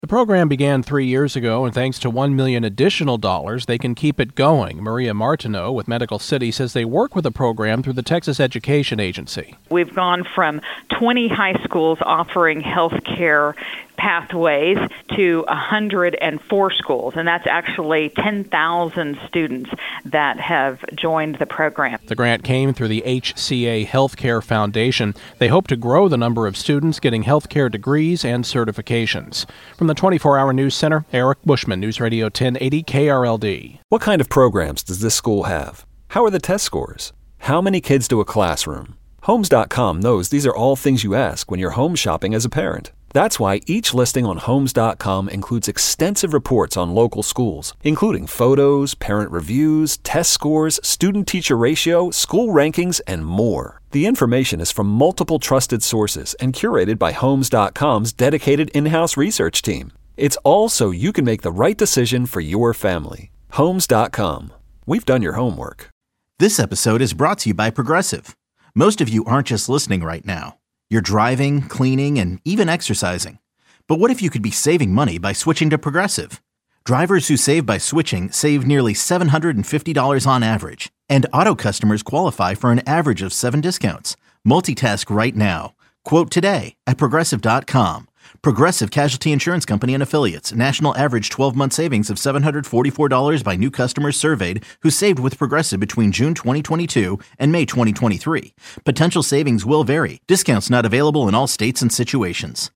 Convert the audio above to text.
The program began 3 years ago, and thanks to $1 million additional dollars, they can keep it going. Maria Martineau with Medical City says they work with the program through the Texas Education Agency. We've gone from 20 high schools offering health care pathways to 104 schools, and that's actually 10,000 students that have joined the program. The grant came through the HCA Healthcare Foundation. They hope to grow the number of students getting healthcare degrees and certifications. From the 24-Hour News Center, Eric Bushman, News Radio 1080 KRLD. What kind of programs does this school have? How are the test scores? How many kids to a classroom? Homes.com knows these are all things you ask when you're home shopping as a parent. That's why each listing on Homes.com includes extensive reports on local schools, including photos, parent reviews, test scores, student-teacher ratio, school rankings, and more. The information is from multiple trusted sources and curated by Homes.com's dedicated in-house research team. It's all so you can make the right decision for your family. Homes.com. We've done your homework. This episode is brought to you by Progressive. Most of you aren't just listening right now. You're driving, cleaning, and even exercising. But what if you could be saving money by switching to Progressive? Drivers who save by switching save nearly $750 on average. And auto customers qualify for an average of 7 discounts. Multitask right now. Quote today at Progressive.com. Progressive Casualty Insurance Company and Affiliates. National average 12-month savings of $744 by new customers surveyed who saved with Progressive between June 2022 and May 2023. Potential savings will vary. Discounts not available in all states and situations.